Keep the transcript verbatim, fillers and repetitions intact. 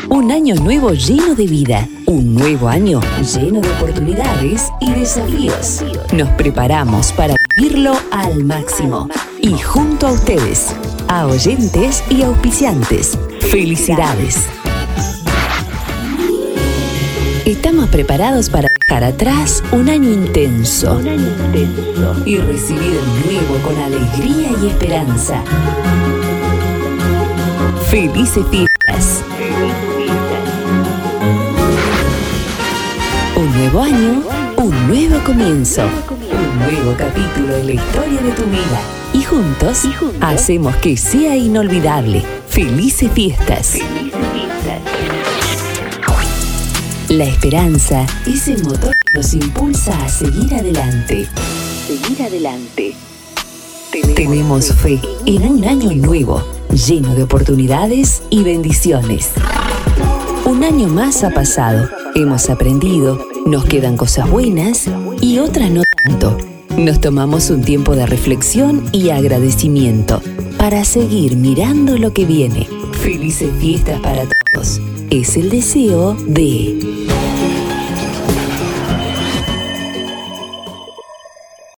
Un año nuevo lleno de vida. Un nuevo año lleno de oportunidades y desafíos. Nos preparamos para vivirlo al máximo. Y junto a ustedes, a oyentes y auspiciantes, felicidades. Estamos preparados para dejar atrás un año intenso, un año intenso y recibir el nuevo con alegría y esperanza. Felices fiestas. Un nuevo año, un nuevo comienzo, un nuevo capítulo en la historia de tu vida. Y juntos, y juntos hacemos que sea inolvidable. Felices fiestas. Felices fiestas. La esperanza es el motor que nos impulsa a seguir adelante. Seguir adelante. Tenemos fe en un año nuevo, lleno de oportunidades y bendiciones. Un año más ha pasado, hemos aprendido, nos quedan cosas buenas y otras no tanto. Nos tomamos un tiempo de reflexión y agradecimiento para seguir mirando lo que viene. Felices fiestas para todos. Es el deseo de...